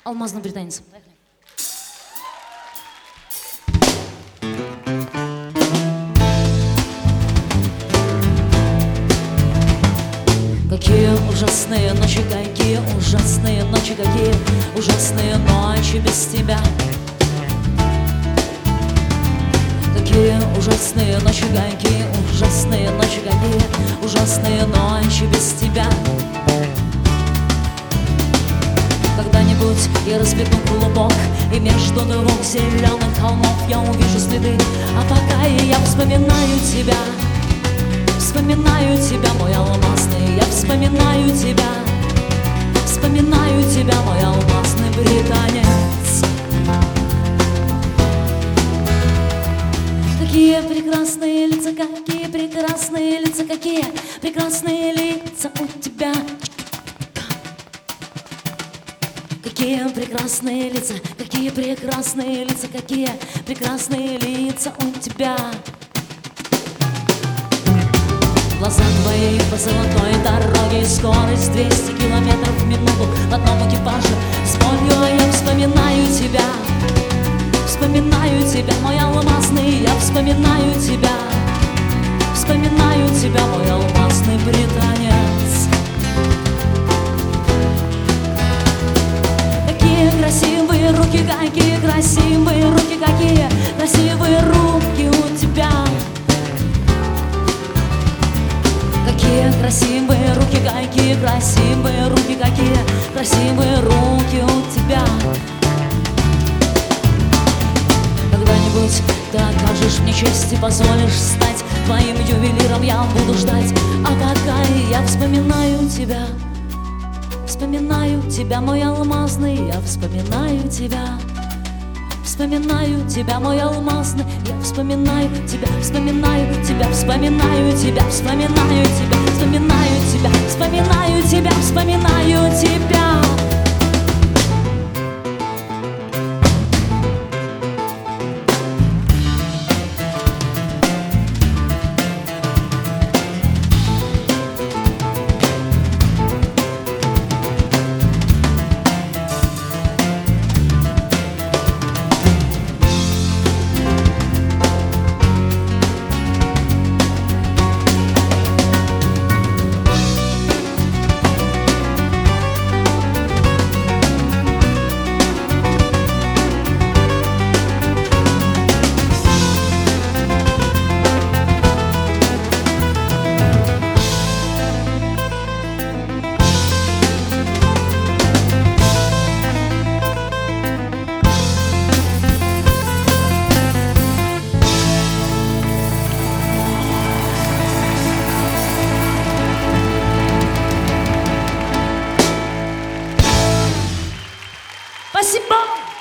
Алмазный британец. Какие ужасные ночи, какие ужасные ночи, какие ужасные ночи без тебя. Какие ужасные ночи, какие ужасные ночи, какие ужасные ночи без тебя. Когда-нибудь я разбегу клубок, и между двух зеленых холмов я увижу следы. А пока я вспоминаю тебя, вспоминаю тебя, мой алмазный, я вспоминаю тебя, вспоминаю тебя, мой алмазный британец. Какие прекрасные лица, какие прекрасные лица, какие прекрасные лица у тебя. Какие прекрасные лица, какие прекрасные лица, какие прекрасные лица у тебя. Глаза твои по золотой дороге, скорость 200 километров в минуту в одном экипаже. С болью я вспоминаю тебя, вспоминаю тебя, мой алмазный, я вспоминаю тебя, вспоминаю тебя, мой алмазный британец. Какие красивые руки, какие красивые руки, какие красивые руки у тебя. Какие красивые руки, какие красивые руки, какие красивые руки у тебя. Когда-нибудь ты окажешь мне честь и позволишь стать твоим ювелиром, я буду ждать. А пока я вспоминаю тебя, вспоминаю тебя, мой алмазный, я вспоминаю тебя, вспоминаю тебя, мой алмазный, я вспоминаю тебя, вспоминаю тебя, вспоминаю тебя, вспоминаю тебя, вспоминаю тебя, вспоминаю тебя, вспоминаю тебя. Спасибо!